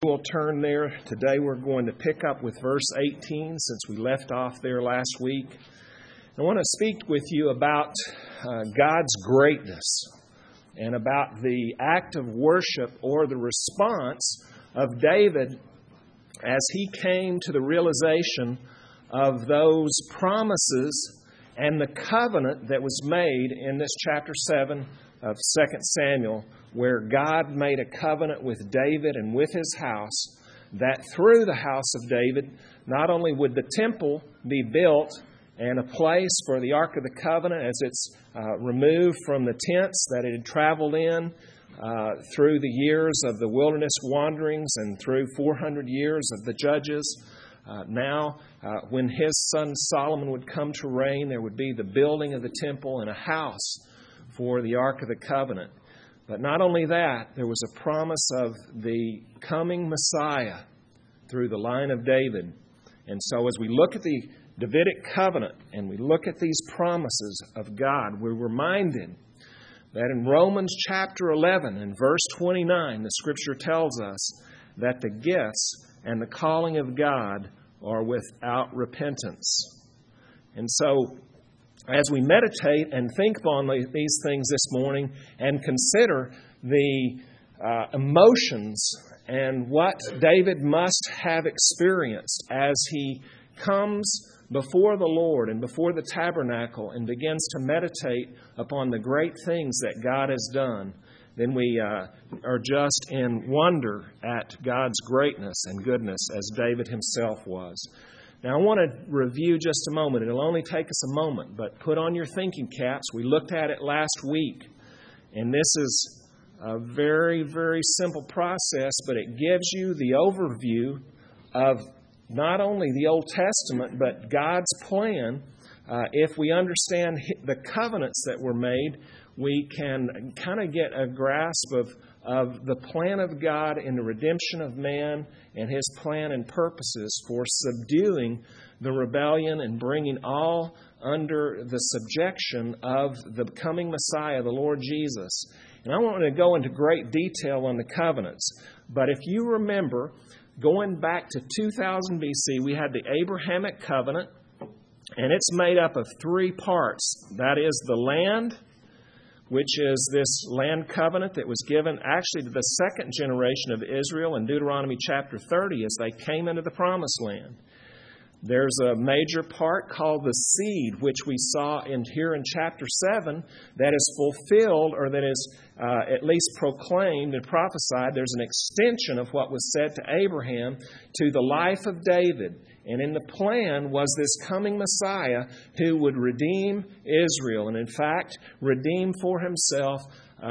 We'll turn there. Today we're going to pick up with verse 18 since we left off there last week. I want to speak with you about God's greatness and about the act of worship or the response of David as he came to the realization of those promises and the covenant that was made in this chapter 7 of 2 Samuel, where God made a covenant with David and with his house, that through the house of David, not only would the temple be built and a place for the Ark of the Covenant as it's removed from the tents that it had traveled in through the years of the wilderness wanderings and through 400 years of the judges. Now, when his son Solomon would come to reign, there would be the building of the temple and a house for the Ark of the Covenant. But not only that, there was a promise of the coming Messiah through the line of David. And so as we look at the Davidic covenant and we look at these promises of God, we're reminded that in Romans chapter 11 and verse 29, the Scripture tells us that the gifts and the calling of God are without repentance. And so as we meditate and think on these things this morning and consider the emotions and what David must have experienced as he comes before the Lord and before the tabernacle and begins to meditate upon the great things that God has done, then we are just in wonder at God's greatness and goodness as David himself was. Now, I want to review just a moment. It'll only take us a moment, but put on your thinking caps. We looked at it last week, and this is a very, very simple process, but it gives you the overview of not only the Old Testament, but God's plan. If we understand the covenants that were made, we can kind of get a grasp of the plan of God in the redemption of man and His plan and purposes for subduing the rebellion and bringing all under the subjection of the coming Messiah, the Lord Jesus. And I want to go into great detail on the covenants. But if you remember, going back to 2000 BC, we had the Abrahamic covenant, and it's made up of three parts. That is the land, which is this land covenant that was given actually to the second generation of Israel in Deuteronomy chapter 30 as they came into the promised land. There's a major part called the seed, which we saw here in chapter 7, that is fulfilled, or that is at least proclaimed and prophesied. There's an extension of what was said to Abraham to the life of David. And in the plan was this coming Messiah who would redeem Israel, and in fact, redeem for himself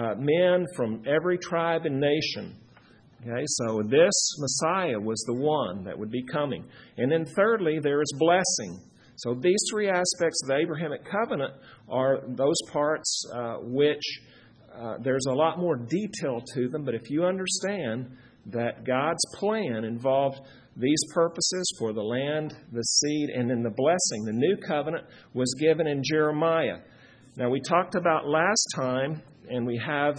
men from every tribe and nation. Okay, so this Messiah was the one that would be coming. And then thirdly, there is blessing. So these three aspects of the Abrahamic covenant are those parts which there's a lot more detail to them. But if you understand that God's plan involved these purposes for the land, the seed, and then the blessing, the new covenant was given in Jeremiah. Now we talked about last time, and we have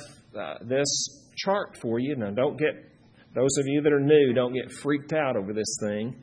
this chart for you. Now don't get, those of you that are new, don't get freaked out over this thing.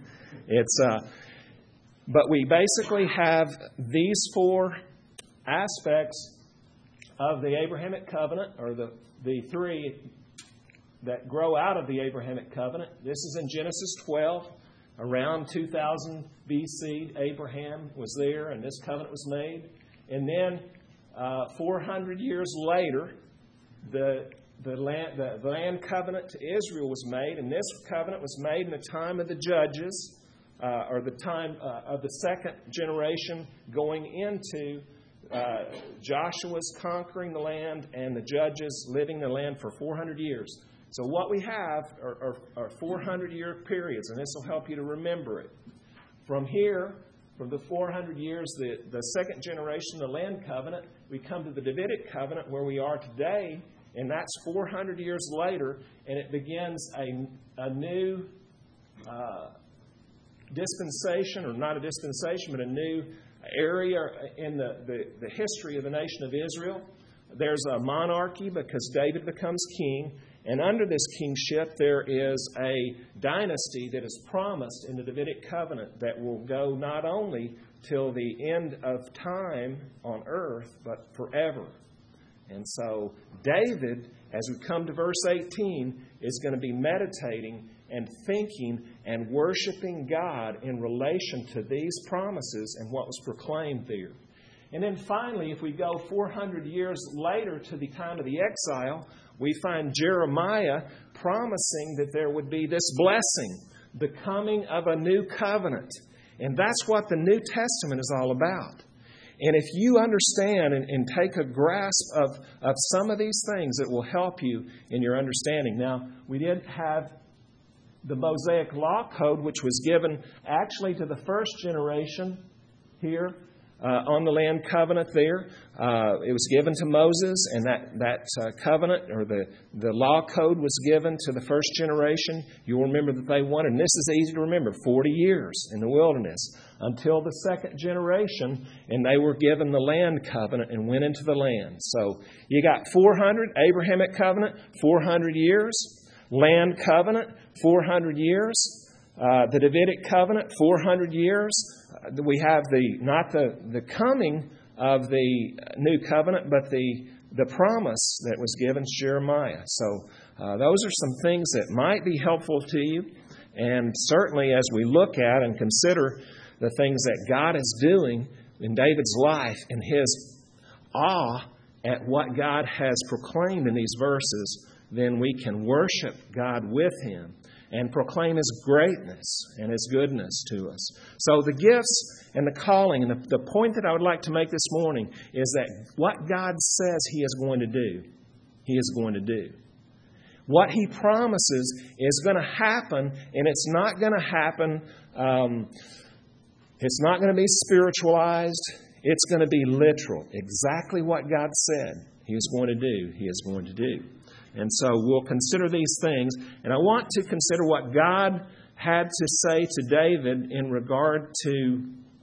But we basically have these four aspects of the Abrahamic covenant, or the three that grow out of the Abrahamic covenant. This is in Genesis 12. Around 2000 BC, Abraham was there, and this covenant was made. And then 400 years later, the land covenant to Israel was made, and this covenant was made in the time of the judges, or the time of the second generation going into Joshua's conquering the land and the judges living the land for 400 years. So what we have are 400-year periods, and this will help you to remember it. From here, from the 400 years, the second generation, the land covenant, we come to the Davidic covenant where we are today, and that's 400 years later, and it begins a new dispensation, or not a dispensation, but a new area in the history of the nation of Israel. There's a monarchy because David becomes king, And under this kingship, there is a dynasty that is promised in the Davidic covenant that will go not only till the end of time on earth, but forever. And so David, as we come to verse 18, is going to be meditating and thinking and worshiping God in relation to these promises and what was proclaimed there. And then finally, if we go 400 years later to the time of the exile, we find Jeremiah promising that there would be this blessing, the coming of a new covenant. And that's what the New Testament is all about. And if you understand and take a grasp of some of these things, it will help you in your understanding. Now, we did have the Mosaic Law Code, which was given actually to the first generation here on the land covenant there. It was given to Moses, and that covenant or the law code was given to the first generation. You'll remember that they wanted, and this is easy to remember, 40 years in the wilderness until the second generation, and they were given the land covenant and went into the land. So you got 400, Abrahamic covenant, 400 years, land covenant, 400 years, the Davidic covenant, 400 years. We have not the coming of the new covenant, but the promise that was given to Jeremiah. So those are some things that might be helpful to you. And certainly as we look at and consider the things that God is doing in David's life and his awe at what God has proclaimed in these verses, then we can worship God with him and proclaim His greatness and His goodness to us. So the gifts and the calling, and the point that I would like to make this morning is that what God says He is going to do, He is going to do. What He promises is going to happen, and it's not going to happen, it's not going to be spiritualized, it's going to be literal. Exactly what God said He is going to do, He is going to do. And so we'll consider these things. And I want to consider what God had to say to David in regard to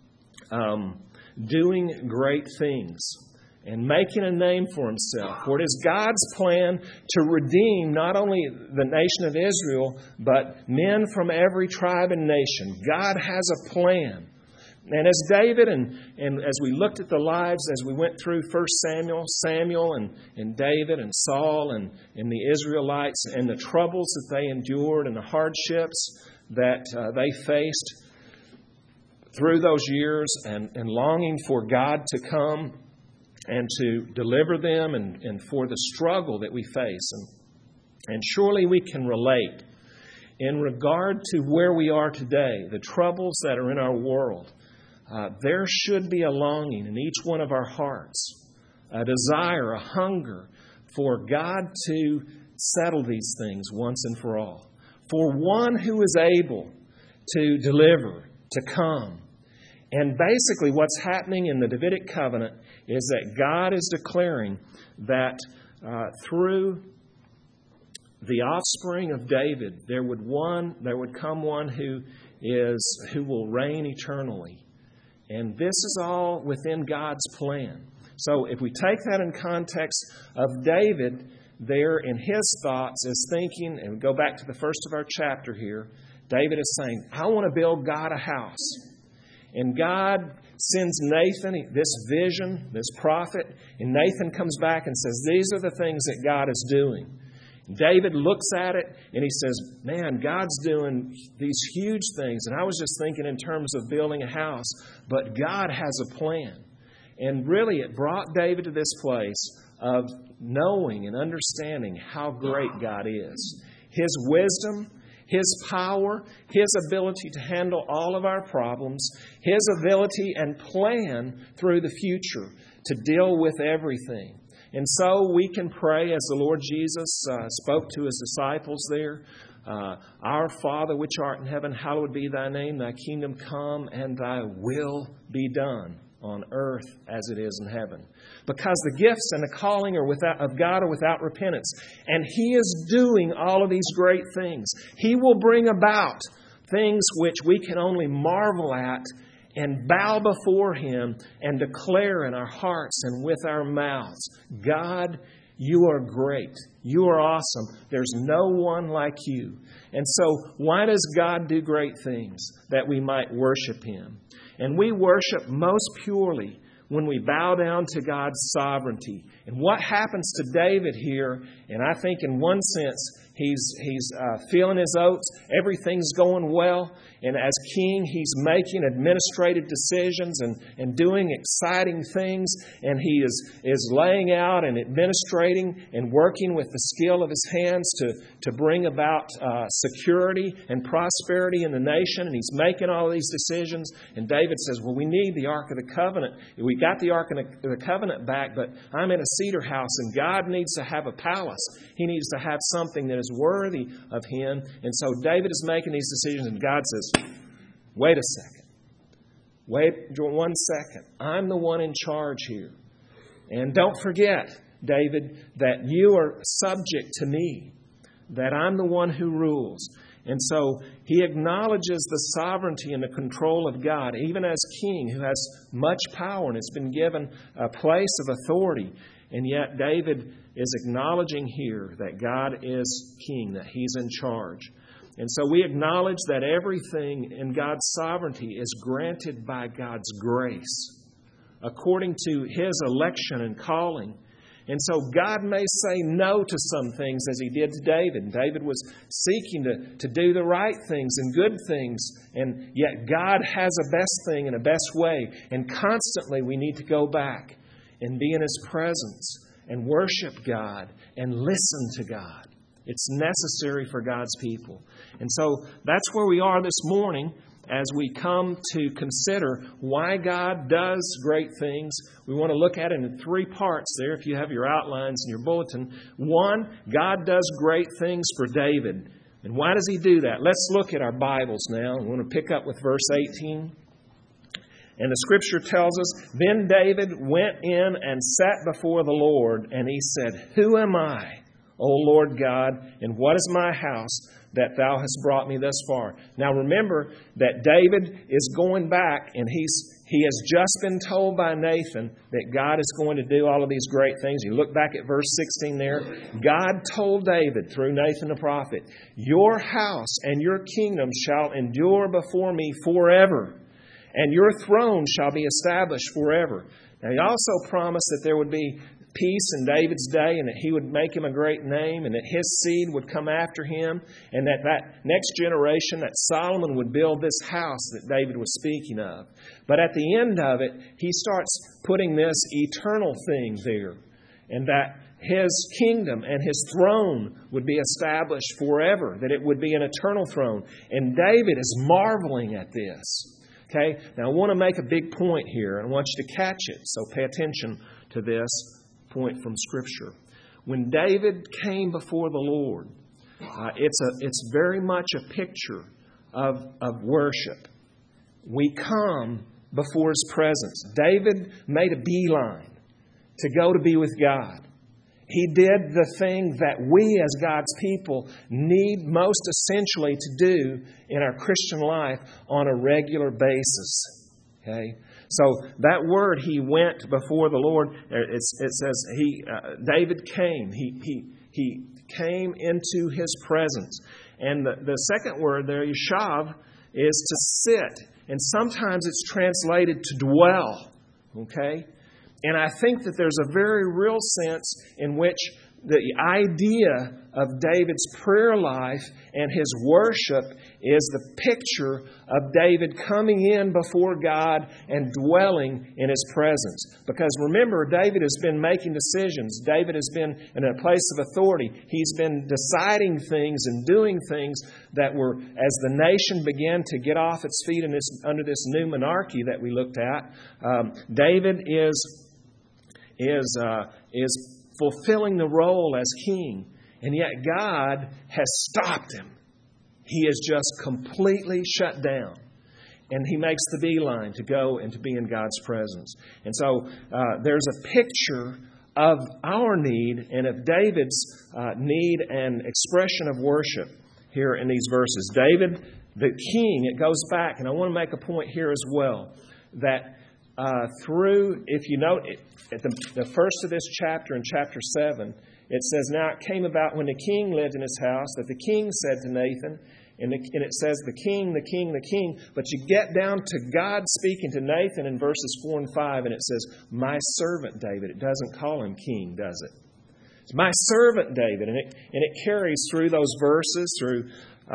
doing great things and making a name for himself. For it is God's plan to redeem not only the nation of Israel, but men from every tribe and nation. God has a plan. And as David and as we looked at the lives, as we went through 1 Samuel and David and Saul and the Israelites and the troubles that they endured and the hardships that they faced through those years and longing for God to come and to deliver them and for the struggle that we face. And surely we can relate in regard to where we are today, the troubles that are in our world. There should be a longing in each one of our hearts, a desire, a hunger for God to settle these things once and for all. For one who is able to deliver, to come. And basically what's happening in the Davidic covenant is that God is declaring that through the offspring of David, there would come one who will reign eternally. And this is all within God's plan. So if we take that in context of David, there in his thoughts is thinking, and we go back to the first of our chapter here, David is saying, I want to build God a house. And God sends Nathan this vision, this prophet, and Nathan comes back and says, these are the things that God is doing. David looks at it and he says, man, God's doing these huge things. And I was just thinking in terms of building a house, but God has a plan. And really it brought David to this place of knowing and understanding how great God is. His wisdom, His power, His ability to handle all of our problems, His ability and plan through the future to deal with everything. And so we can pray as the Lord Jesus spoke to His disciples there. Our Father which art in heaven, hallowed be Thy name. Thy kingdom come and Thy will be done on earth as it is in heaven. Because the gifts and the calling of God are without repentance. And He is doing all of these great things. He will bring about things which we can only marvel at and bow before Him and declare in our hearts and with our mouths, God You are great. You are awesome. There's no one like you. And so why does God do great things? That we might worship Him. And we worship most purely when we bow down to God's sovereignty. And what happens to David here, and I think in one sense, he's feeling his oats. Everything's going well. And as king, he's making administrative decisions and doing exciting things. And he is laying out and administrating and working with the skill of his hands to bring about security and prosperity in the nation. And he's making all of these decisions. And David says, well, we need the Ark of the Covenant. We got the Ark of the Covenant back, but I'm in a cedar house, and God needs to have a palace. He needs to have something that is worthy of Him. And so David is making these decisions, and God says, wait a second. Wait 1 second. I'm the one in charge here. And don't forget, David, that you are subject to me, that I'm the one who rules. And so he acknowledges the sovereignty and the control of God, even as king who has much power and has been given a place of authority. And yet David is acknowledging here that God is king, that He's in charge. And so we acknowledge that everything in God's sovereignty is granted by God's grace, according to His election and calling. And so God may say no to some things, as He did to David. David was seeking to do the right things and good things, and yet God has a best thing and a best way. And constantly we need to go back and be in His presence and worship God and listen to God. It's necessary for God's people. And so that's where we are this morning as we come to consider why God does great things. We want to look at it in 3 parts there, if you have your outlines in your bulletin. 1, God does great things for David. And why does He do that? Let's look at our Bibles now. We want to pick up with verse 18. And the Scripture tells us, then David went in and sat before the Lord, and he said, who am I, O Lord God, and what is my house that Thou hast brought me thus far? Now remember that David is going back, and he has just been told by Nathan that God is going to do all of these great things. You look back at verse 16 there. God told David through Nathan the prophet, your house and your kingdom shall endure before me forever, and your throne shall be established forever. Now He also promised that there would be peace in David's day, and that he would make him a great name, and that his seed would come after him, and that next generation, that Solomon would build this house that David was speaking of. But at the end of it, he starts putting this eternal thing there, and that His kingdom and His throne would be established forever, that it would be an eternal throne. And David is marveling at this. Okay? Now I want to make a big point here, and I want you to catch it, so pay attention to this point from Scripture. When David came before the Lord, it's very much a picture of worship. We come before His presence. David made a beeline to go to be with God. He did the thing that we as God's people need most essentially to do in our Christian life on a regular basis. Okay? So that word, he went before the Lord, it says David came. He came into His presence. And the second word there, yeshav, is to sit. And sometimes it's translated to dwell. Okay? And I think that there's a very real sense in which the idea of David's prayer life and his worship is the picture of David coming in before God and dwelling in His presence. Because remember, David has been making decisions. David has been in a place of authority. He's been deciding things and doing things that were, as the nation began to get off its feet under this new monarchy that we looked at, David is fulfilling the role as king. And yet God has stopped him. He is just completely shut down. And he makes the beeline to go and to be in God's presence. And so there's a picture of our need and of David's need and expression of worship here in these verses. David, the king, it goes back, and I want to make a point here as well, that if you note, at the first of this chapter, in chapter 7, it says, "Now it came about when the king lived in his house that the king said to Nathan," and it says the king, the king, the king. But you get down to God speaking to Nathan in verses 4 and 5, and it says, "My servant David." It doesn't call him king, does it? It's "my servant David," and it carries through those verses through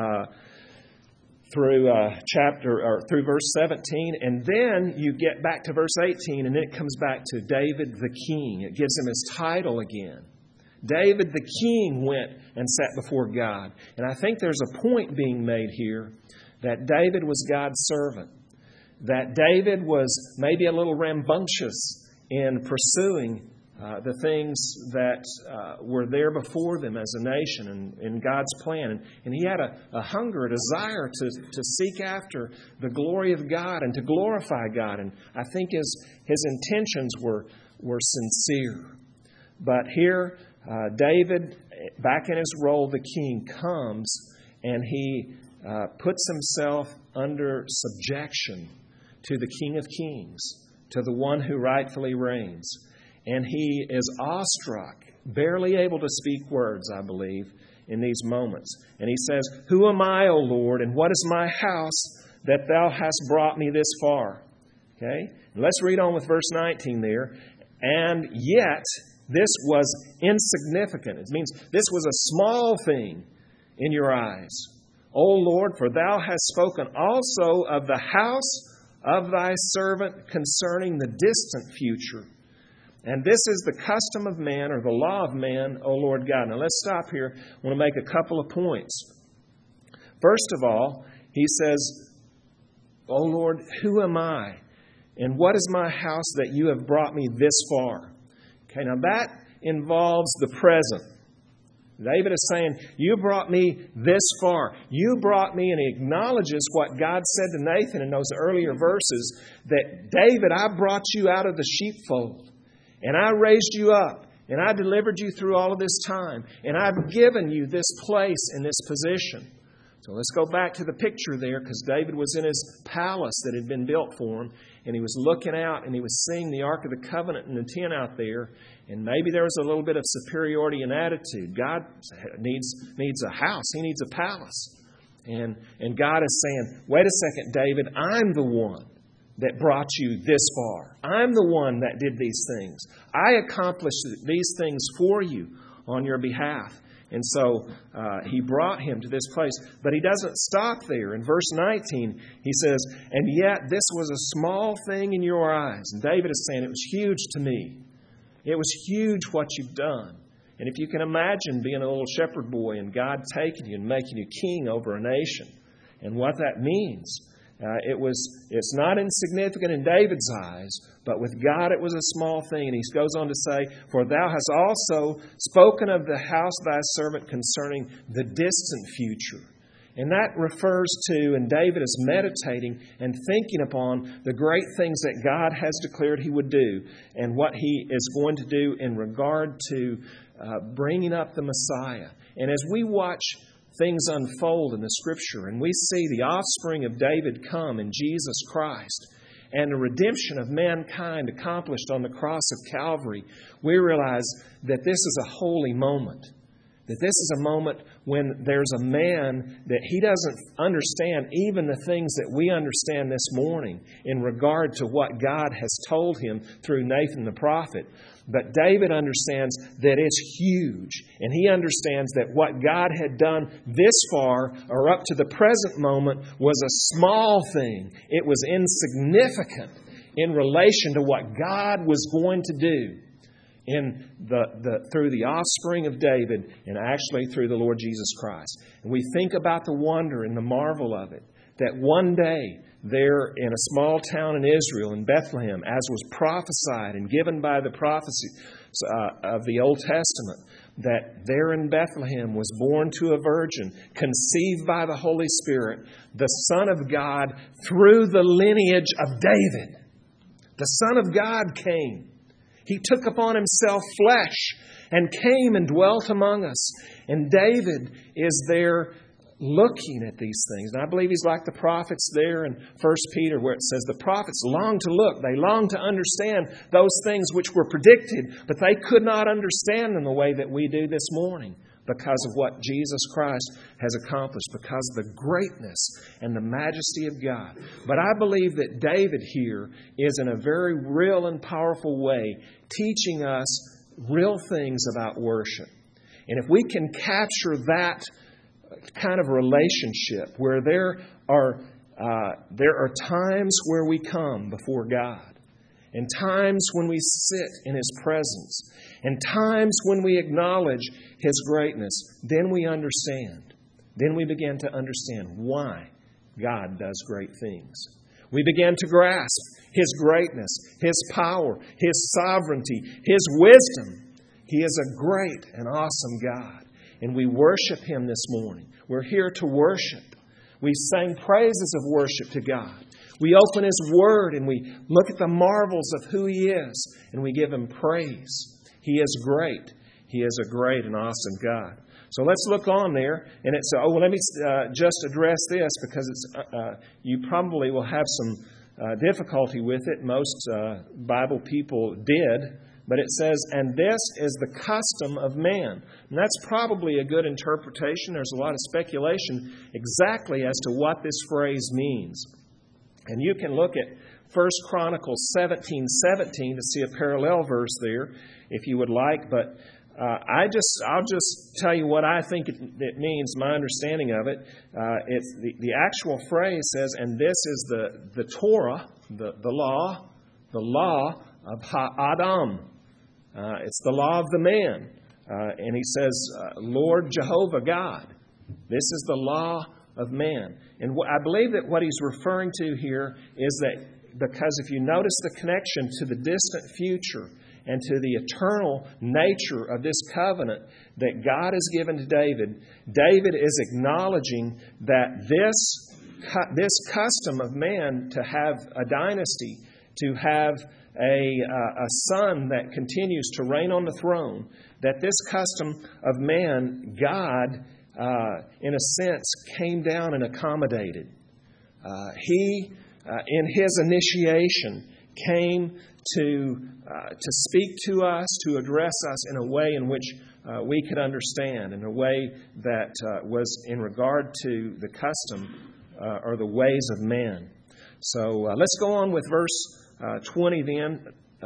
verse 17, and then you get back to verse 18, and then it comes back to David the king. It gives him his title again. David the king went and sat before God. And I think there's a point being made here that David was God's servant, that David was maybe a little rambunctious in pursuing the things that were there before them as a nation and in God's plan. And he had a hunger, a desire to seek after the glory of God and to glorify God. And I think his intentions were sincere. But here, David, back in his role, the king, comes and he puts himself under subjection to the King of Kings, to the one who rightfully reigns. And he is awestruck, barely able to speak words, I believe, in these moments. And he says, "Who am I, O Lord, and what is my house that thou hast brought me this far?" Okay? And let's read on with verse 19 there. "And yet this was insignificant." It means this was a small thing in your eyes. "O Lord, for thou hast spoken also of the house of thy servant concerning the distant future. And this is the custom of man," or the law of man, "O Lord God." Now let's stop here. I want to make a couple of points. First of all, he says, "O Lord, who am I? And what is my house that you have brought me this far?" Okay, now that involves the present. David is saying, "You brought me this far. You brought me," and he acknowledges what God said to Nathan in those earlier verses, that, "David, I brought you out of the sheepfold. And I raised you up, and I delivered you through all of this time, and I've given you this place and this position." So let's go back to the picture there, because David was in his palace that had been built for him, and he was looking out, and he was seeing the Ark of the Covenant in the tent out there, and maybe there was a little bit of superiority in attitude. God needs a house. He needs a palace. And God is saying, "Wait a second, David, I'm the one that brought you this far. I'm the one that did these things. I accomplished these things for you on your behalf." And so he brought him to this place. But he doesn't stop there. In verse 19, he says, "And yet this was a small thing in your eyes." And David is saying, it was huge to me. It was huge what you've done. And if you can imagine being a little shepherd boy and God taking you and making you king over a nation and what that means. It's not insignificant in David's eyes, but with God it was a small thing. And he goes on to say, "For thou hast also spoken of the house of thy servant concerning the distant future." And that refers to, and David is meditating and thinking upon the great things that God has declared he would do and what he is going to do in regard to bringing up the Messiah. And as we watch things unfold in the Scripture, and we see the offspring of David come in Jesus Christ, and the redemption of mankind accomplished on the cross of Calvary, we realize that this is a holy moment. That this is a moment when there's a man that he doesn't understand even the things that we understand this morning in regard to what God has told him through Nathan the prophet. But David understands that it's huge. And he understands that what God had done this far, or up to the present moment, was a small thing. It was insignificant in relation to what God was going to do through the offspring of David, and actually through the Lord Jesus Christ. And we think about the wonder and the marvel of it, that one day there in a small town in Israel, in Bethlehem, as was prophesied and given by the prophecy of the Old Testament, that there in Bethlehem was born to a virgin, conceived by the Holy Spirit, the Son of God through the lineage of David. The Son of God came. He took upon himself flesh and came and dwelt among us. And David is there looking at these things. And I believe he's like the prophets there in 1 Peter where it says the prophets long to look. They long to understand those things which were predicted, but they could not understand in the way that we do this morning because of what Jesus Christ has accomplished, because of the greatness and the majesty of God. But I believe that David here is in a very real and powerful way teaching us real things about worship. And if we can capture that kind of relationship where there are times where we come before God, and times when we sit in His presence, and times when we acknowledge His greatness, then we understand. Then we begin to understand why God does great things. We begin to grasp His greatness, His power, His sovereignty, His wisdom. He is a great and awesome God. And we worship Him this morning. We're here to worship. We sang praises of worship to God. We open His Word and we look at the marvels of who He is and we give Him praise. He is great. He is a great and awesome God. So let's look on there. And it's let me just address this because it's you probably will have some difficulty with it. Most Bible people did. But it says, and this is the custom of man. And that's probably a good interpretation. There's a lot of speculation exactly as to what this phrase means. And you can look at 1 Chronicles 17:17 to see a parallel verse there if you would like. But I'll just tell you what I think it means, my understanding of it. It's the actual phrase says, and this is the Torah, the law of Ha'adam. It's the law of the man. And he says, Lord Jehovah God. This is the law of man. And I believe that what he's referring to here is that because if you notice the connection to the distant future and to the eternal nature of this covenant that God has given to David, David is acknowledging that this custom of man to have a dynasty, to have a son that continues to reign on the throne, that this custom of man, God, in a sense, came down and accommodated. He, in His initiation, came to speak to us, to address us in a way in which we could understand, in a way that was in regard to the custom or the ways of man. So let's go on with verse 20 then,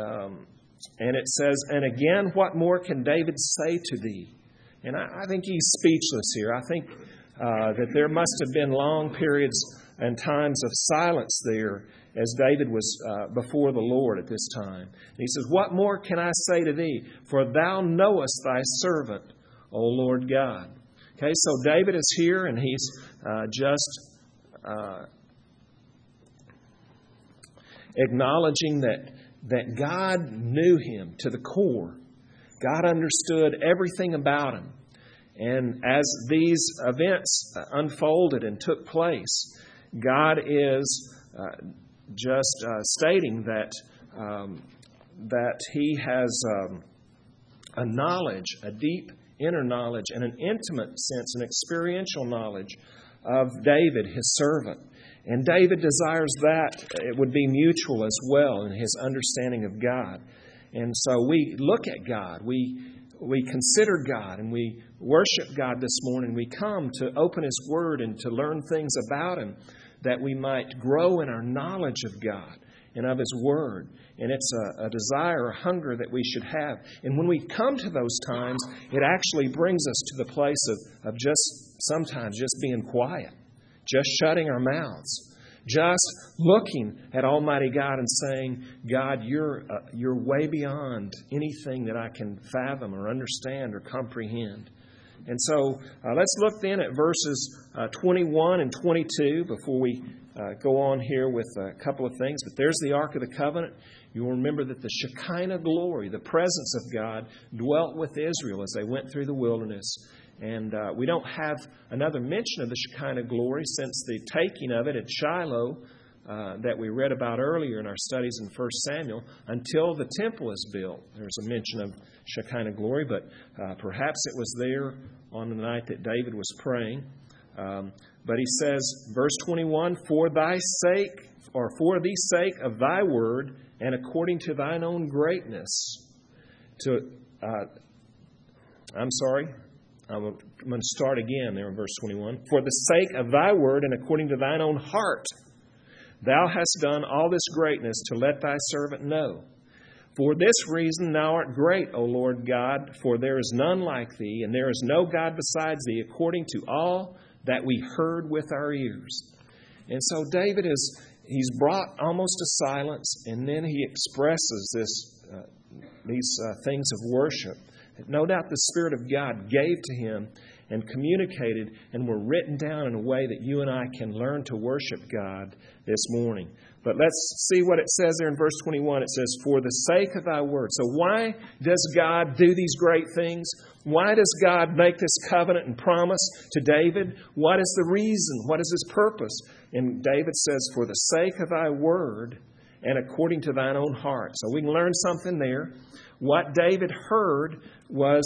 and it says, and again, what more can David say to thee? And I think he's speechless here. I think that there must have been long periods and times of silence there as David was before the Lord at this time. And he says, what more can I say to thee? For thou knowest thy servant, O Lord God. Okay, so David is here and he's just acknowledging that God knew him to the core. God understood everything about him. And as these events unfolded and took place, God is just stating that He has a knowledge, a deep inner knowledge, and an intimate sense, an experiential knowledge of David, His servant. And David desires that it would be mutual as well in his understanding of God. And so we look at God, we consider God, and we worship God this morning. We come to open His Word and to learn things about Him that we might grow in our knowledge of God and of His Word. And it's a desire, a hunger that we should have. And when we come to those times, it actually brings us to the place of just sometimes just being quiet. Just shutting our mouths, just looking at Almighty God and saying, God, you're way beyond anything that I can fathom or understand or comprehend. And so let's look then at verses 21 and 22 before we go on here with a couple of things. But there's the Ark of the Covenant. You'll remember that the Shekinah glory, the presence of God, dwelt with Israel as they went through the wilderness. And we don't have another mention of the Shekinah glory since the taking of it at Shiloh that we read about earlier in our studies in 1 Samuel until the temple is built. There's a mention of Shekinah glory, but perhaps it was there on the night that David was praying. But he says, verse 21, for thy sake, or for the sake of thy word, and according to thine own greatness. I'm going to start again there in verse 21. For the sake of thy word, and according to thine own heart, thou hast done all this greatness to let thy servant know. For this reason thou art great, O Lord God, for there is none like thee, and there is no God besides thee, according to all that we heard with our ears. And so David he's brought almost to silence, and then he expresses these things of worship that no doubt the Spirit of God gave to him and communicated and were written down in a way that you and I can learn to worship God this morning. But let's see what it says there in verse 21. It says, for the sake of thy word. So why does God do these great things? Why does God make this covenant and promise to David? What is the reason? What is his purpose? And David says, for the sake of thy word and according to thine own heart. So we can learn something there. What David heard was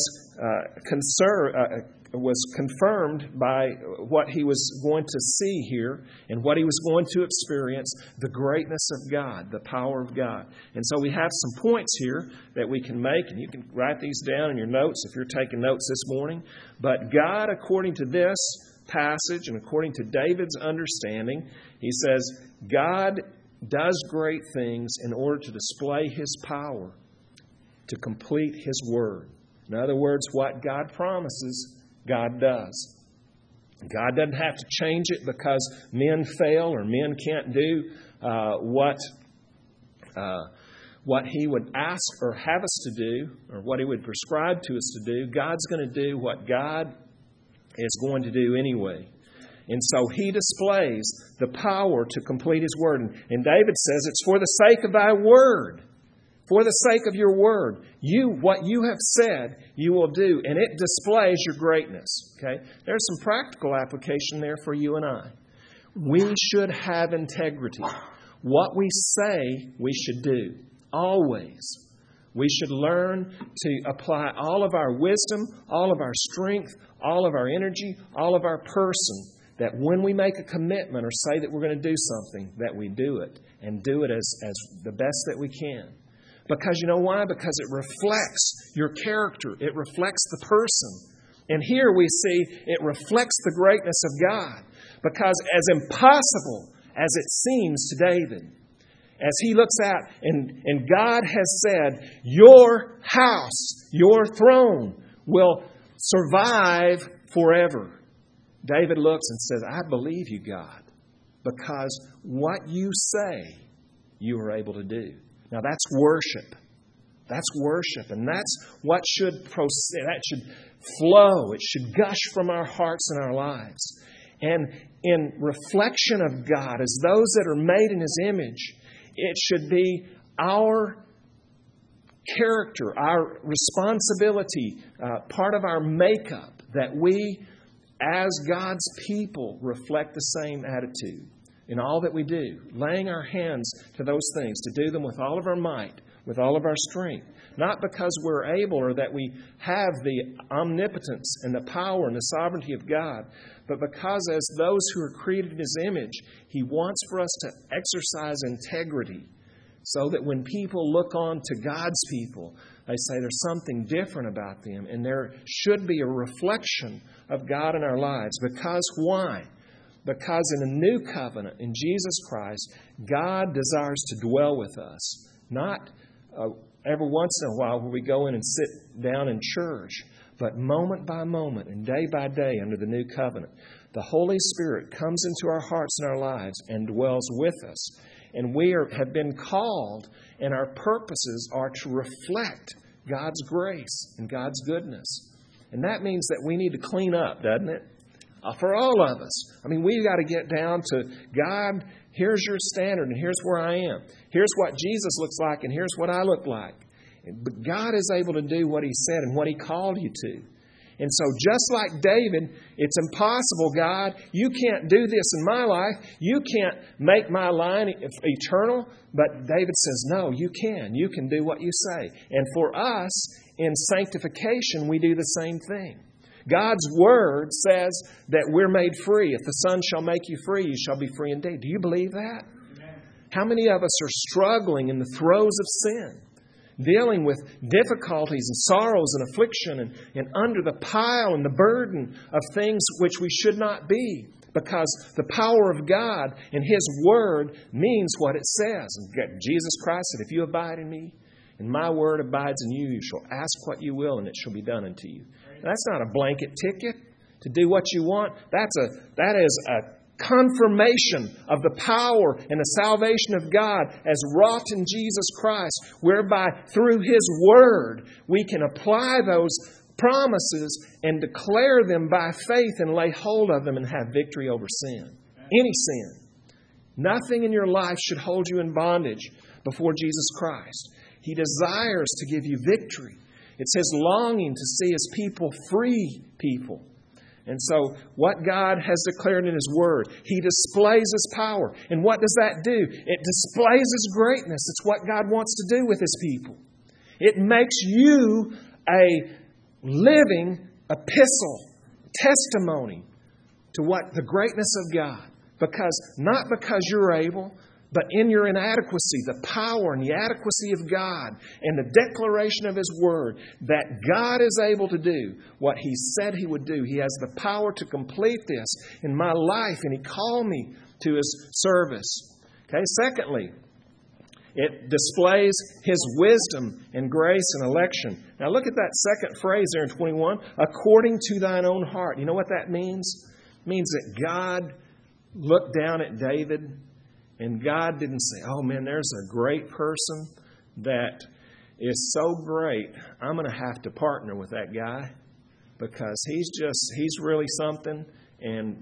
confirmed by what he was going to see here and what he was going to experience, the greatness of God, the power of God. And so we have some points here that we can make, and you can write these down in your notes if you're taking notes this morning. But God, according to this passage and according to David's understanding, he says, God does great things in order to display His power, to complete His word. In other words, what God promises, God does. God doesn't have to change it because men fail or men can't do what He would ask or have us to do, or what He would prescribe to us to do. God's going to do what God is going to do anyway. And so He displays the power to complete His word. And David says, it's for the sake of thy word. For the sake of your word. What you have said, you will do. And it displays your greatness. Okay? There's some practical application there for you and I. We should have integrity. What we say, we should do. Always. We should learn to apply all of our wisdom, all of our strength, all of our energy, all of our person, that when we make a commitment or say that we're going to do something, that we do it, and do it as the best that we can. Because you know why? Because it reflects your character. It reflects the person. And here we see it reflects the greatness of God. Because as impossible as it seems to David, as he looks at and God has said, your house, your throne will survive forever. David looks and says, I believe you, God, because what you say, you are able to do. Now that's worship. That's worship. And that's what should proceed. That should flow. It should gush from our hearts and our lives. And in reflection of God, as those that are made in His image, it should be our character, our responsibility, part of our makeup, that we, as God's people, reflect the same attitude in all that we do, laying our hands to those things, to do them with all of our might, with all of our strength. Not because we're able or that we have the omnipotence and the power and the sovereignty of God, but because as those who are created in His image, He wants for us to exercise integrity so that when people look on to God's people, they say there's something different about them, and there should be a reflection of God in our lives. Because why? Because in a new covenant, in Jesus Christ, God desires to dwell with us. Not every once in a while where we go in and sit down in church, but moment by moment and day by day under the new covenant. The Holy Spirit comes into our hearts and our lives and dwells with us. And we have been called, and our purposes are to reflect God's grace and God's goodness. And that means that we need to clean up, doesn't it? For all of us. I mean, we've got to get down to, God, here's your standard, and here's where I am. Here's what Jesus looks like, and here's what I look like. But God is able to do what He said and what He called you to. And so just like David, it's impossible, God. You can't do this in my life. You can't make my line eternal. But David says, no, you can. You can do what you say. And for us, in sanctification, we do the same thing. God's Word says that we're made free. If the Son shall make you free, you shall be free indeed. Do you believe that? Amen. How many of us are struggling in the throes of sin, dealing with difficulties and sorrows and affliction and under the pile and the burden of things which we should not be? Because the power of God and His Word means what it says. And Jesus Christ said, if you abide in me and my Word abides in you, you shall ask what you will and it shall be done unto you. Now, that's not a blanket ticket to do what you want. That is a confirmation of the power and the salvation of God as wrought in Jesus Christ, whereby through His Word we can apply those promises and declare them by faith and lay hold of them and have victory over sin. Any sin. Nothing in your life should hold you in bondage before Jesus Christ. He desires to give you victory. It says longing to see His people free people. And so what God has declared in His Word, He displays His power. And what does that do? It displays His greatness. It's what God wants to do with His people. It makes you a living epistle, testimony to what the greatness of God. Not because you're able, but in your inadequacy, the power and the adequacy of God and the declaration of His Word that God is able to do what He said He would do. He has the power to complete this in my life, and He called me to His service. Okay. Secondly, it displays His wisdom and grace and election. Now look at that second phrase there in 21. According to thine own heart. You know what that means? It means that God looked down at David and God didn't say, oh man, there's a great person that is so great, I'm going to have to partner with that guy because he's really something. And,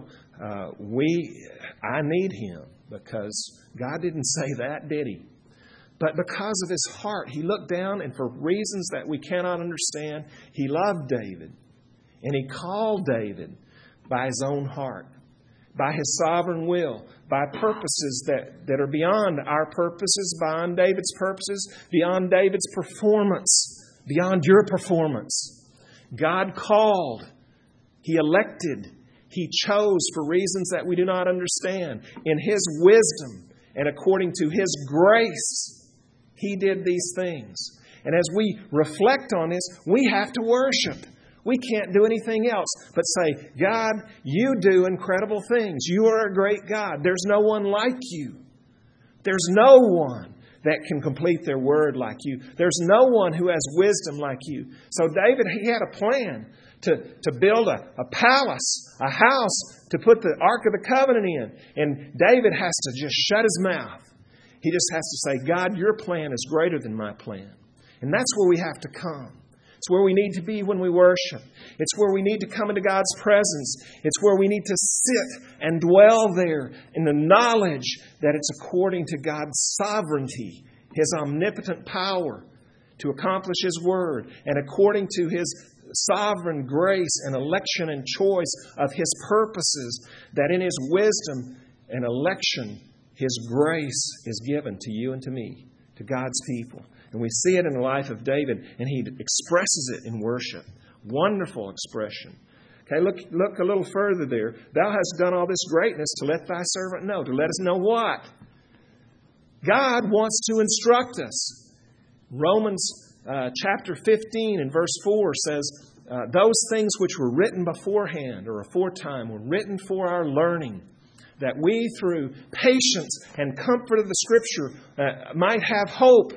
I need him. Because God didn't say that, did He? But because of His heart, He looked down, and for reasons that we cannot understand, He loved David. And He called David by His own heart, by His sovereign will, by purposes that are beyond our purposes, beyond David's purposes, beyond David's performance, beyond your performance. God called. He elected. He chose for reasons that we do not understand. In His wisdom and according to His grace, He did these things. And as we reflect on this, we have to worship. We can't do anything else but say, God, You do incredible things. You are a great God. There's no one like You. There's no one that can complete their word like You. There's no one who has wisdom like You. So David, he had a plan to build a palace, a house, to put the Ark of the Covenant in. And David has to just shut his mouth. He just has to say, God, Your plan is greater than my plan. And that's where we have to come. It's where we need to be when we worship. It's where we need to come into God's presence. It's where we need to sit and dwell there in the knowledge that it's according to God's sovereignty, His omnipotent power to accomplish His word, and according to His sovereign grace and election and choice of His purposes, that in His wisdom and election, His grace is given to you and to me, to God's people. And we see it in the life of David, and he expresses it in worship. Wonderful expression. Okay, look a little further there. Thou hast done all this greatness to let thy servant know. To let us know what? God wants to instruct us. Romans chapter 15 and verse 4 says, those things which were written beforehand or aforetime were written for our learning, that we through patience and comfort of the Scripture might have hope.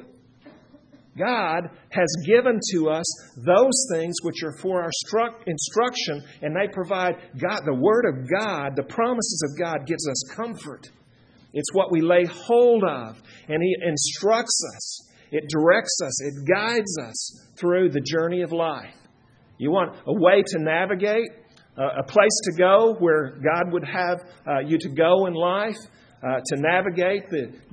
God has given to us those things which are for our instruction, and they provide God, the Word of God, the promises of God gives us comfort. It's what we lay hold of, and He instructs us. It directs us. It guides us through the journey of life. You want a way to navigate, a place to go where God would have you to go in life, to navigate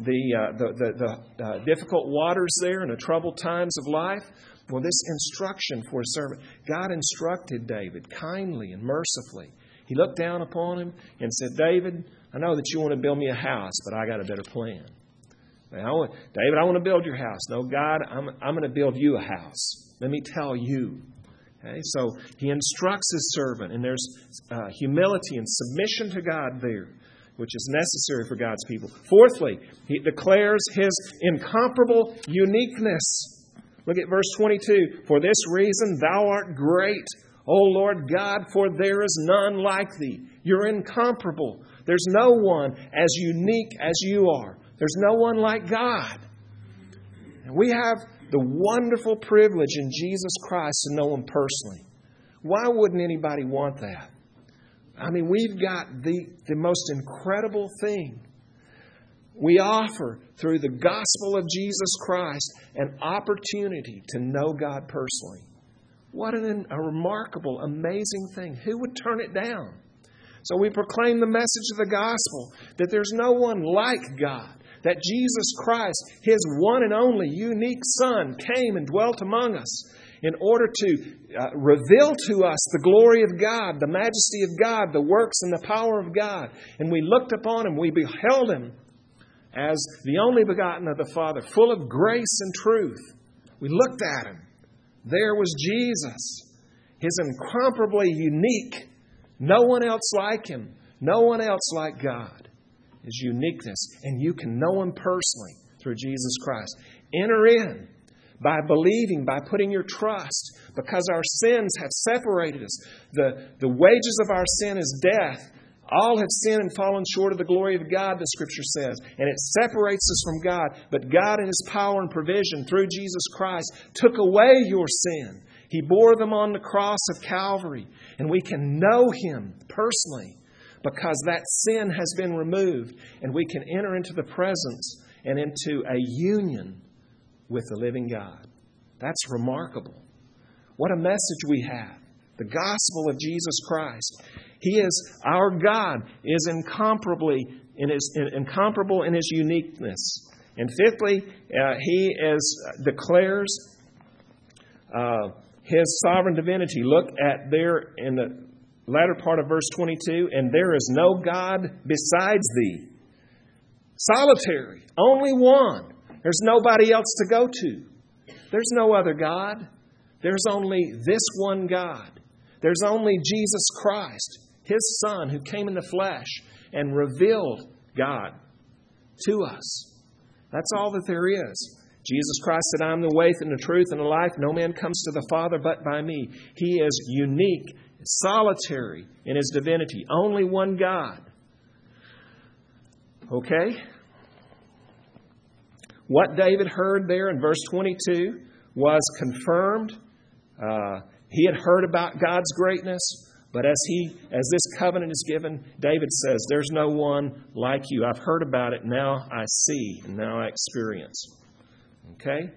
the difficult waters there and the troubled times of life? Well, this instruction for a servant. God instructed David kindly and mercifully. He looked down upon him and said, David, I know that you want to build me a house, but I got a better plan. David, I want to build your house. No, God, I'm going to build you a house. Let me tell you. Okay, so He instructs His servant, and there's humility and submission to God there, which is necessary for God's people. Fourthly, He declares His incomparable uniqueness. Look at verse 22. For this reason Thou art great, O Lord God, for there is none like Thee. You're incomparable. There's no one as unique as You are. There's no one like God. And we have the wonderful privilege in Jesus Christ to know Him personally. Why wouldn't anybody want that? I mean, we've got the most incredible thing. We offer, through the gospel of Jesus Christ, an opportunity to know God personally. What a remarkable, amazing thing. Who would turn it down? So we proclaim the message of the gospel, that there's no one like God, that Jesus Christ, His one and only unique Son, came and dwelt among us in order to reveal to us the glory of God, the majesty of God, the works and the power of God. And we looked upon Him, we beheld Him as the only begotten of the Father, full of grace and truth. We looked at Him. There was Jesus, His incomparably unique. No one else like Him. No one else like God. His uniqueness. And you can know Him personally through Jesus Christ. Enter in by believing, by putting your trust, because our sins have separated us. The wages of our sin is death. All have sinned and fallen short of the glory of God, the Scripture says. And it separates us from God. But God in His power and provision through Jesus Christ took away your sin. He bore them on the cross of Calvary. And we can know Him personally because that sin has been removed. And we can enter into the presence and into a union with the living God. That's remarkable. What a message we have. The gospel of Jesus Christ. He is, our God is incomparable in His uniqueness. And fifthly, He declares His sovereign divinity. Look at there in the latter part of verse 22. And there is no God besides Thee. Solitary. Only one. There's nobody else to go to. There's no other God. There's only this one God. There's only Jesus Christ, His Son, who came in the flesh and revealed God to us. That's all that there is. Jesus Christ said, I am the way and the truth and the life. No man comes to the Father but by me. He is unique, solitary in His divinity. Only one God. Okay? What David heard there in verse 22 was confirmed. He had heard about God's greatness, but as this covenant is given, David says, there's no one like You. I've heard about it, now I see, and now I experience. Okay?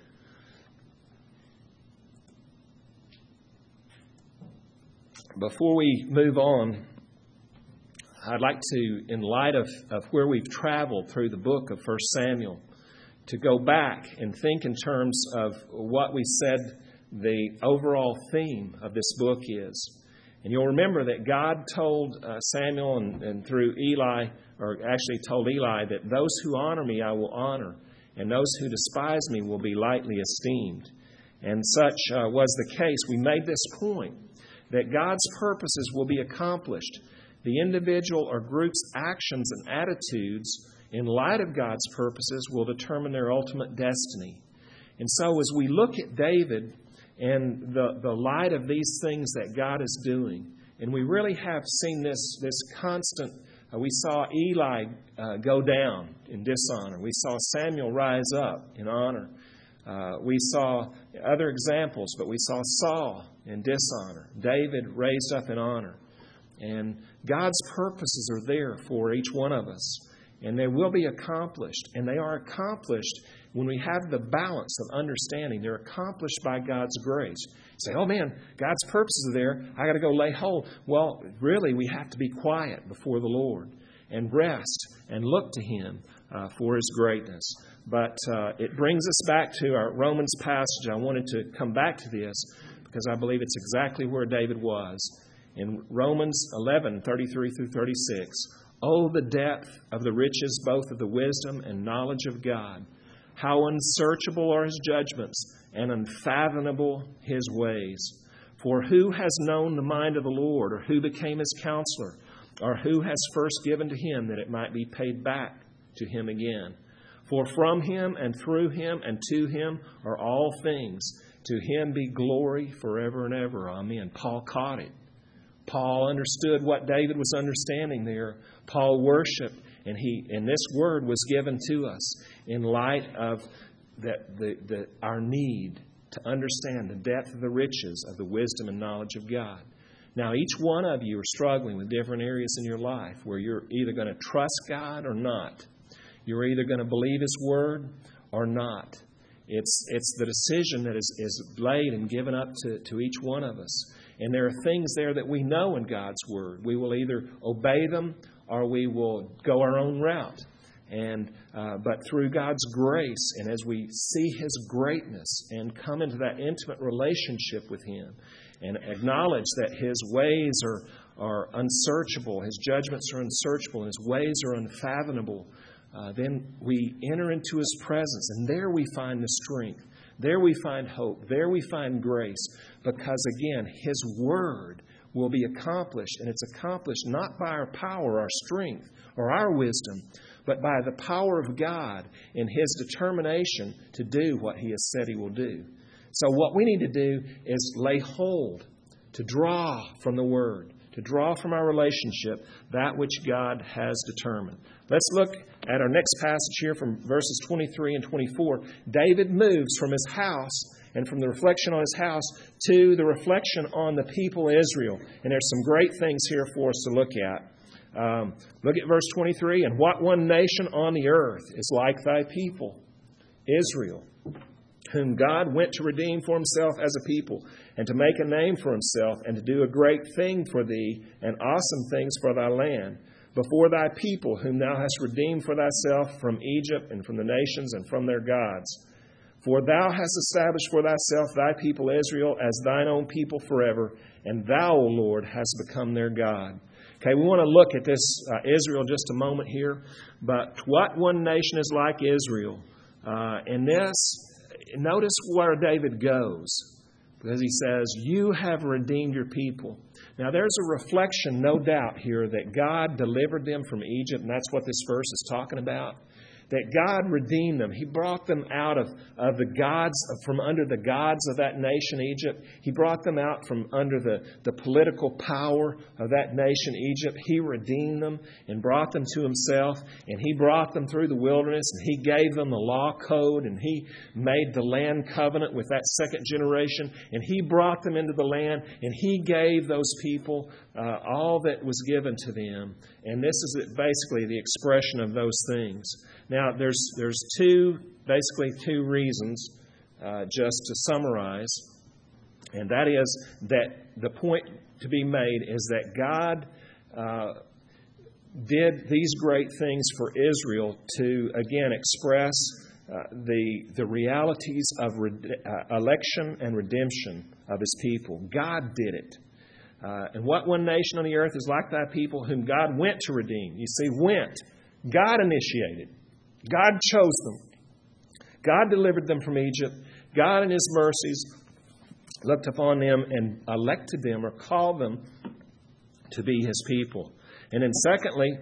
Before we move on, I'd like to, in light of where we've traveled through the book of 1 Samuel, to go back and think in terms of what we said the overall theme of this book is. And you'll remember that God told Samuel and through Eli, or actually told Eli, that those who honor Me I will honor, and those who despise Me will be lightly esteemed. And such was the case. We made this point, that God's purposes will be accomplished. The individual or group's actions and attitudes in light of God's purposes will determine their ultimate destiny. And so as we look at David and the light of these things that God is doing, and we really have seen this constant, we saw Eli go down in dishonor. We saw Samuel rise up in honor. We saw other examples, but we saw Saul in dishonor. David raised up in honor. And God's purposes are there for each one of us. And they will be accomplished. And they are accomplished when we have the balance of understanding. They're accomplished by God's grace. You say, oh man, God's purposes are there. I got to go lay hold. Well, really, we have to be quiet before the Lord and rest and look to Him for His greatness. But it brings us back to our Romans passage. I wanted to come back to this because I believe it's exactly where David was. In Romans 11:33 through 36, oh, the depth of the riches both of the wisdom and knowledge of God. How unsearchable are His judgments and unfathomable His ways. For who has known the mind of the Lord, or who became his counselor, or who has first given to him that it might be paid back to him again? For from him and through him and to him are all things. To him be glory forever and ever. Amen. Paul caught it. Paul understood what David was understanding there. Paul worshiped, and this word was given to us in light of our need to understand the depth of the riches of the wisdom and knowledge of God. Now, each one of you are struggling with different areas in your life where you're either going to trust God or not. You're either going to believe His Word or not. It's the decision that is laid and given up to each one of us. And there are things there that we know in God's Word. We will either obey them or we will go our own route. But through God's grace, and as we see His greatness and come into that intimate relationship with Him and acknowledge that His ways are unsearchable, His judgments are unsearchable, and His ways are unfathomable, then we enter into His presence, and there we find the strength. There we find hope. There we find grace. Because, again, His Word will be accomplished, and it's accomplished not by our power, our strength, or our wisdom, but by the power of God in His determination to do what He has said He will do. So what we need to do is lay hold, to draw from the Word, to draw from our relationship that which God has determined. Let's look at our next passage here from verses 23 and 24. David moves from his house and from the reflection on his house to the reflection on the people of Israel. And there's some great things here for us to look at. Look at verse 23. And what one nation on the earth is like thy people, Israel, whom God went to redeem for Himself as a people, and to make a name for Himself, and to do a great thing for thee, and awesome things for thy land, before thy people, whom thou hast redeemed for thyself from Egypt, and from the nations, and from their gods. For thou hast established for thyself thy people Israel as thine own people forever, and thou, O Lord, hast become their God. Okay, we want to look at this Israel just a moment here. But what one nation is like Israel? In this, notice where David goes. Because he says, you have redeemed your people. Now, there's a reflection, no doubt, here that God delivered them from Egypt, and that's what this verse is talking about. That God redeemed them. He brought them out of the gods, from under the gods of that nation, Egypt. He brought them out from under the political power of that nation, Egypt. He redeemed them and brought them to Himself. And He brought them through the wilderness, and He gave them the law code, and He made the land covenant with that second generation. And He brought them into the land, and He gave those people all that was given to them. And this is basically the expression of those things. Now, there's basically two reasons, just to summarize, and that is that the point to be made is that God did these great things for Israel to, again, express the realities of election and redemption of His people. God did it. And what one nation on the earth is like thy people whom God went to redeem? You see, went. God initiated. God chose them. God delivered them from Egypt. God in His mercies looked upon them and elected them or called them to be His people. And then secondly,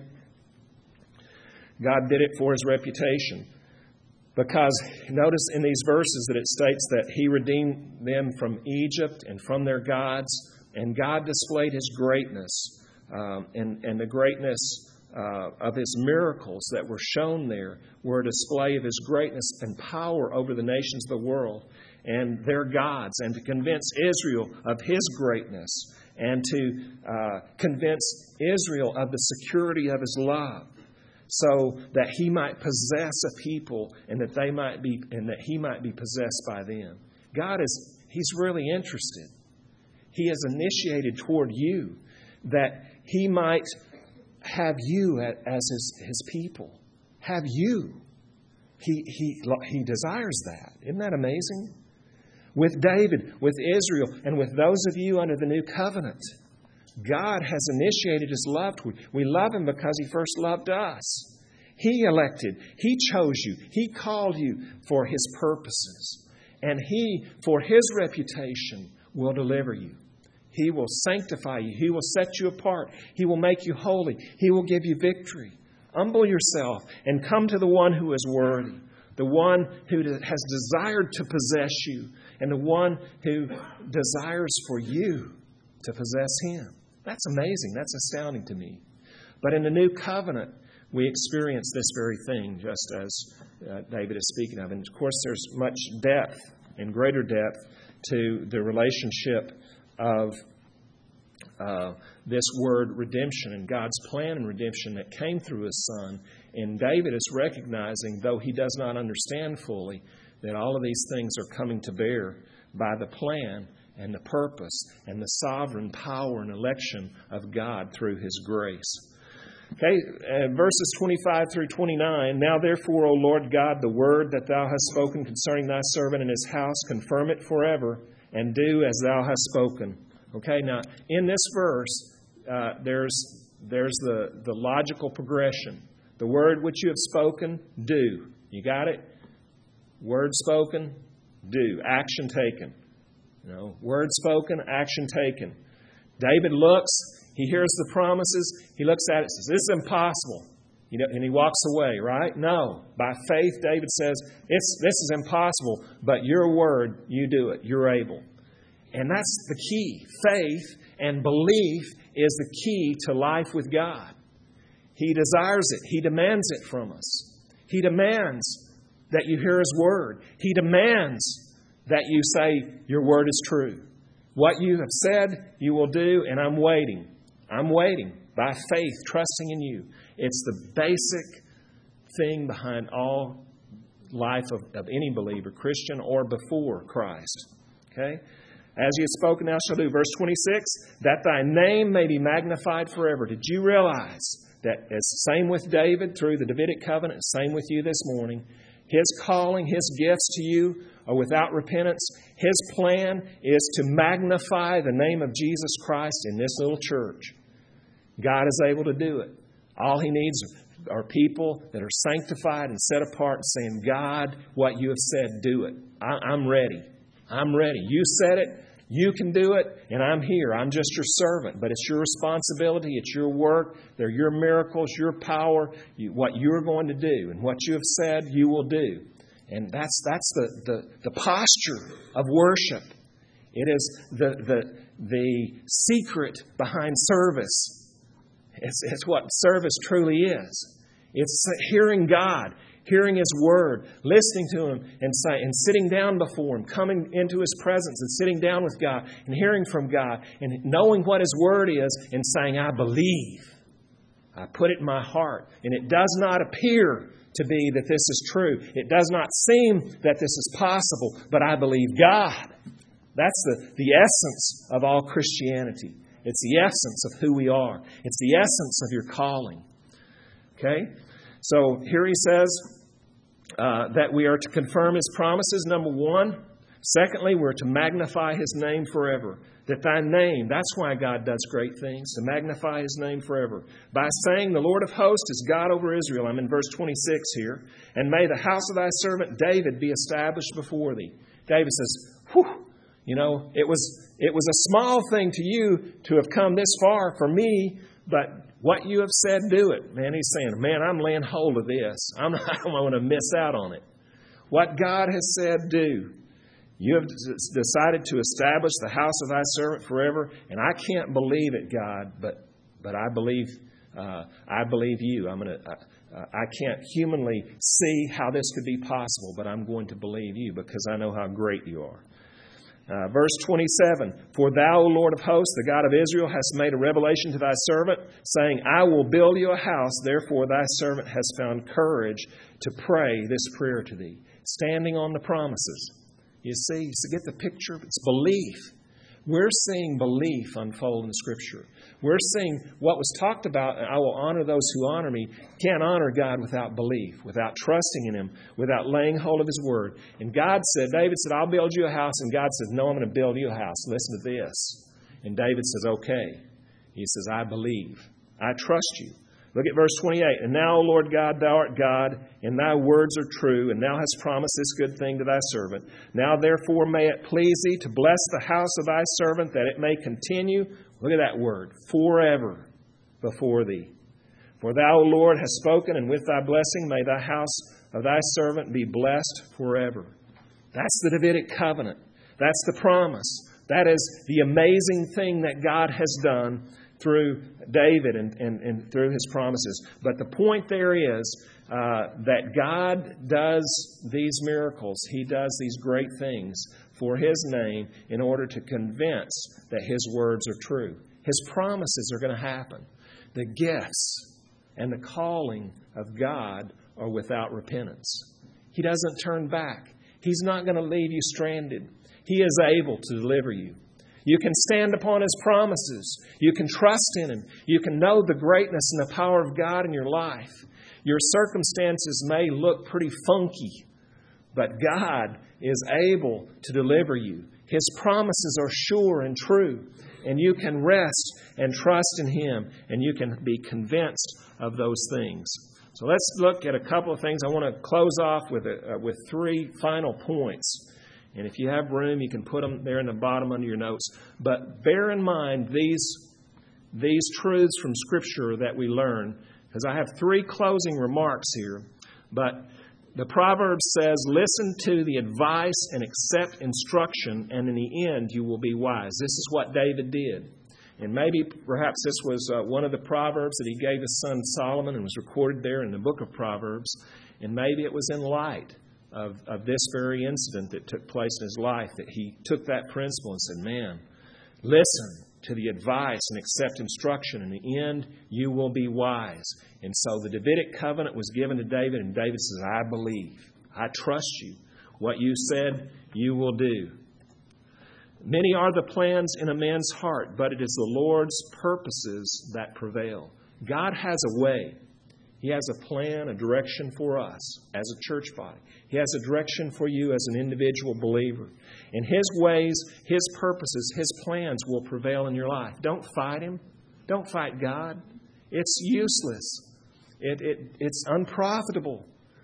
God did it for His reputation. Because notice in these verses that it states that He redeemed them from Egypt and from their gods. And God displayed His greatness and the greatness of His miracles that were shown there were a display of His greatness and power over the nations of the world and their gods, and to convince Israel of His greatness, and to convince Israel of the security of His love, so that He might possess a people and that He might be possessed by them. He's really interested. He has initiated toward you that He might have you as His people. Have you. He desires that. Isn't that amazing? With David, with Israel, and with those of you under the new covenant, God has initiated His love toward you. We love Him because He first loved us. He elected. He chose you. He called you for His purposes. And He, for His reputation, will deliver you. He will sanctify you. He will set you apart. He will make you holy. He will give you victory. Humble yourself and come to the one who is worthy, the one who has desired to possess you, and the one who desires for you to possess Him. That's amazing. That's astounding to me. But in the new covenant, we experience this very thing, just as David is speaking of. And of course, there's much depth and greater depth to the relationship of this word redemption and God's plan in redemption that came through His Son. And David is recognizing, though he does not understand fully, that all of these things are coming to bear by the plan and the purpose and the sovereign power and election of God through His grace. Okay, verses 25 through 29. Now therefore, O Lord God, the word that Thou hast spoken concerning Thy servant and his house, confirm it forever, and do as Thou hast spoken. Okay, now in this verse, there's the logical progression. The word which you have spoken, do. You got it? Word spoken, do. Action taken. Word spoken, action taken. David looks. He hears the promises. He looks at it and says, this is impossible. And he walks away, right? No. By faith, David says, this is impossible, but your word, you do it. You're able. And that's the key. Faith and belief is the key to life with God. He desires it. He demands it from us. He demands that you hear His word. He demands that you say, your word is true. What you have said, you will do, and I'm waiting. I'm waiting by faith, trusting in you. It's the basic thing behind all life of any believer, Christian or before Christ. Okay? As you have spoken, thou shalt do. Verse 26, that thy name may be magnified forever. Did you realize that it's the same with David through the Davidic covenant, same with you this morning? His calling, His gifts to you are without repentance. His plan is to magnify the name of Jesus Christ in this little church. God is able to do it. All He needs are people that are sanctified and set apart and saying, God, what you have said, do it. I'm ready. I'm ready. You said it. You can do it. And I'm here. I'm just your servant. But it's your responsibility. It's your work. They're your miracles, your power, what you're going to do. And what you have said, you will do. And that's the posture of worship. It is the secret behind service. It's what service truly is. It's hearing God, hearing His word, listening to Him and sitting down before Him, coming into His presence and sitting down with God and hearing from God and knowing what His word is and saying, I believe. I put it in my heart. And it does not appear to be that this is true. It does not seem that this is possible, but I believe God. That's the essence of all Christianity. It's the essence of who we are. It's the essence of your calling. Okay? So here he says that we are to confirm His promises, number one. Secondly, we're to magnify His name forever. That thy name, that's why God does great things, to magnify His name forever. By saying, the Lord of hosts is God over Israel. I'm in verse 26 here. And may the house of thy servant David be established before thee. David says, whew, it was a small thing to you to have come this far for me, but what you have said, do it. Man, he's saying, man, I'm laying hold of this. I don't want to miss out on it. What God has said, do. You have decided to establish the house of thy servant forever, and I can't believe it, God, but I believe you. I can't humanly see how this could be possible, but I'm going to believe you because I know how great you are. Verse 27, for thou, O Lord of hosts, the God of Israel, hast made a revelation to thy servant, saying, I will build you a house. Therefore thy servant has found courage to pray this prayer to thee. Standing on the promises. You see, to get the picture, it's belief. We're seeing belief unfold in Scripture. We're seeing what was talked about, I will honor those who honor me. Can't honor God without belief, without trusting in Him, without laying hold of His Word. And God said, David said, I'll build you a house. And God says, no, I'm going to build you a house. Listen to this. And David says, okay. He says, I believe. I trust you. Look at verse 28. And now, O Lord God, thou art God, and thy words are true, and thou hast promised this good thing to thy servant. Now, therefore, may it please thee to bless the house of thy servant, that it may continue, look at that word, forever before thee. For thou, O Lord, hast spoken, and with thy blessing may thy house of thy servant be blessed forever. That's the Davidic covenant. That's the promise. That is the amazing thing that God has done through David and through His promises. But the point there is that God does these miracles. He does these great things for His name in order to convince that His words are true. His promises are going to happen. The gifts and the calling of God are without repentance. He doesn't turn back. He's not going to leave you stranded. He is able to deliver you. You can stand upon His promises. You can trust in Him. You can know the greatness and the power of God in your life. Your circumstances may look pretty funky, but God is able to deliver you. His promises are sure and true, and you can rest and trust in Him, and you can be convinced of those things. So let's look at a couple of things. I want to close off with 3 final points. And if you have room, you can put them there in the bottom under your notes. But bear in mind these truths from Scripture that we learn, because I have 3 closing remarks here. But the Proverbs says, listen to the advice and accept instruction, and in the end you will be wise. This is what David did. And maybe perhaps this was one of the Proverbs that he gave his son Solomon and was recorded there in the book of Proverbs. And maybe it was in light of this very incident that took place in his life that he took that principle and said, man, listen to the advice and accept instruction. In the end, you will be wise. And so the Davidic covenant was given to David, and David says, I believe. I trust you. What you said, you will do. Many are the plans in a man's heart, but it is the Lord's purposes that prevail. God has a way. He has a plan, a direction for us as a church body. He has a direction for you as an individual believer. And His ways, His purposes, His plans will prevail in your life. Don't fight Him. Don't fight God. It's useless. It's unprofitable.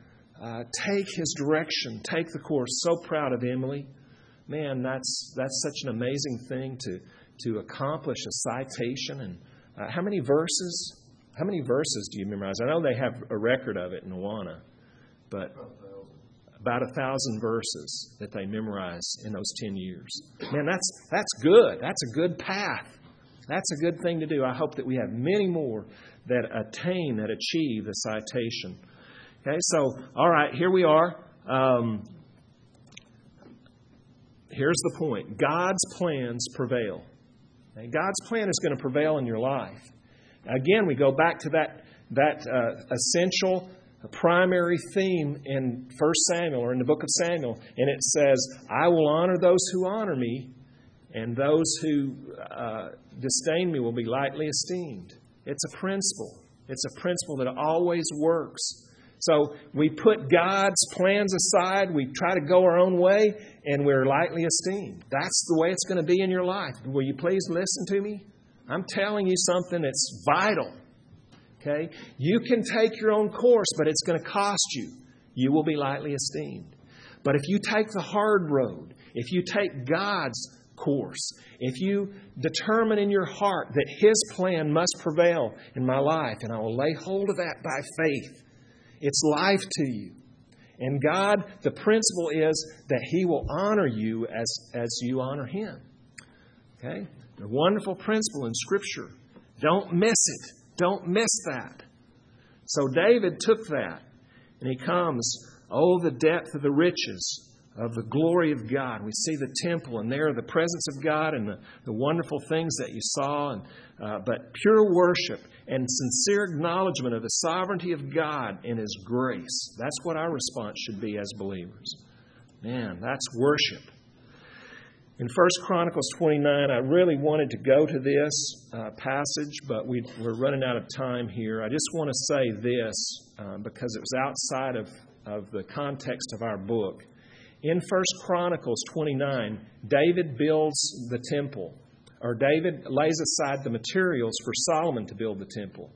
Take His direction. Take the course. So proud of Emily. Man, that's such an amazing thing to accomplish a citation. And how many verses? How many verses do you memorize? I know they have a record of it in Awana, but about 1,000 verses that they memorize in those 10 years. Man, that's good. That's a good path. That's a good thing to do. I hope that we have many more that attain, that achieve the citation. Okay, so, all right, here we are. Here's the point. God's plans prevail. Okay, God's plan is going to prevail in your life. Again, we go back to that essential primary theme in 1 Samuel or in the book of Samuel. And it says, I will honor those who honor me, and those who disdain me will be lightly esteemed. It's a principle. It's a principle that always works. So we put God's plans aside, we try to go our own way, and we're lightly esteemed. That's the way it's going to be in your life. Will you please listen to me? I'm telling you something that's vital. Okay? You can take your own course, but it's going to cost you. You will be lightly esteemed. But if you take the hard road, if you take God's course, if you determine in your heart that His plan must prevail in my life, and I will lay hold of that by faith, it's life to you. And God, the principle is that He will honor you as you honor Him. Okay? A wonderful principle in Scripture. Don't miss it. Don't miss that. So David took that, and he comes, oh, the depth of the riches of the glory of God. We see the temple, and there the presence of God and the wonderful things that you saw. But pure worship and sincere acknowledgement of the sovereignty of God and His grace. That's what our response should be as believers. Man, that's worship. In 1 Chronicles 29, I really wanted to go to this passage, but we're running out of time here. I just want to say this because it was outside of the context of our book. In 1 Chronicles 29, David builds the temple, or David lays aside the materials for Solomon to build the temple.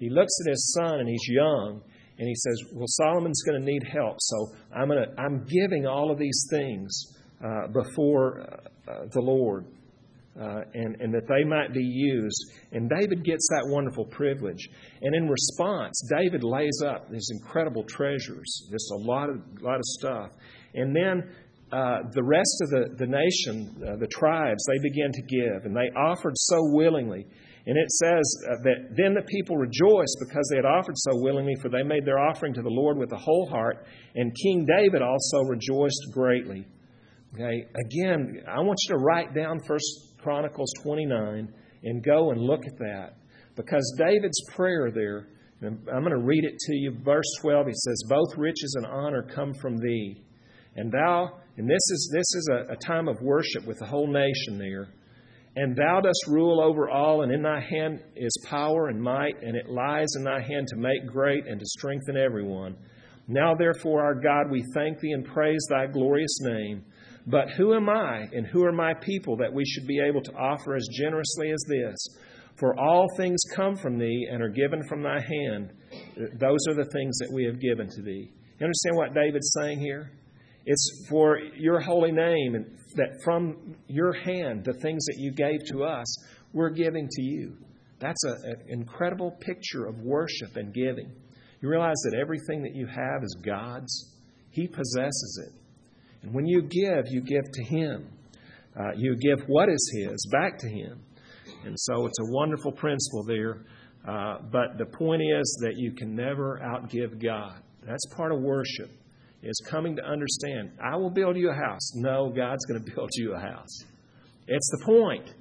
he looks at his son, and he's young, and he says, well, Solomon's going to need help, so I'm giving all of these things before the Lord, and that they might be used. And David gets that wonderful privilege. And in response, David lays up these incredible treasures, just a lot of stuff. And then the rest of the nation, the tribes, they began to give, and they offered so willingly. And it says that then the people rejoiced because they had offered so willingly, for they made their offering to the Lord with a whole heart. And King David also rejoiced greatly. Okay, again, I want you to write down 1 Chronicles 29 and go and look at that. Because David's prayer there, and I'm going to read it to you. Verse 12, he says, both riches and honor come from thee. And thou, and this is a time of worship with the whole nation there. And thou dost rule over all, and in thy hand is power and might, and it lies in thy hand to make great and to strengthen everyone. Now therefore, our God, we thank thee and praise thy glorious name. But who am I, and who are my people, that we should be able to offer as generously as this? For all things come from thee and are given from thy hand. Those are the things that we have given to thee. You understand what David's saying here? It's for your holy name, and that from your hand, the things that you gave to us, we're giving to you. That's an incredible picture of worship and giving. You realize that everything that you have is God's. He possesses it. And when you give to Him. You give what is His back to Him. And so it's a wonderful principle there. But the point is that you can never outgive God. That's part of worship. Is coming to understand, I will build you a house. No, God's going to build you a house. It's the point.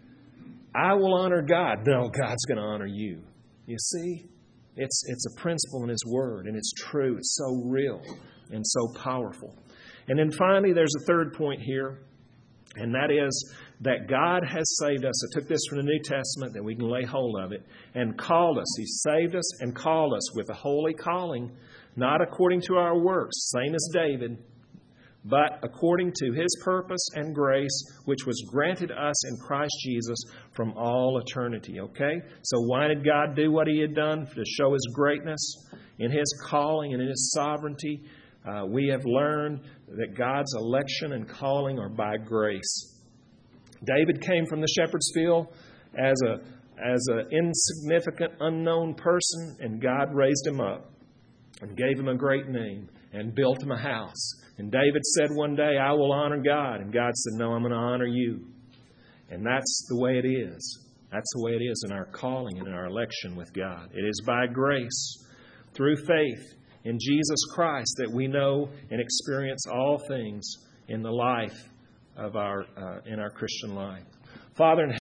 I will honor God. No, God's going to honor you. You see, it's a principle in His Word, and it's true. It's so real and so powerful. And then finally, there's a third point here, and that is that God has saved us. I took this from the New Testament that we can lay hold of it, and called us. He saved us and called us with a holy calling, not according to our works, same as David, but according to His purpose and grace, which was granted us in Christ Jesus from all eternity. Okay? So why did God do what He had done? To show His greatness in His calling and in His sovereignty. We have learned that God's election and calling are by grace. David came from the shepherd's field as an insignificant, unknown person, and God raised him up and gave him a great name and built him a house. And David said one day, I will honor God. And God said, no, I'm going to honor you. And that's the way it is. That's the way it is in our calling and in our election with God. It is by grace, through faith in Jesus Christ, that we know and experience all things in the life of in our Christian life. Father in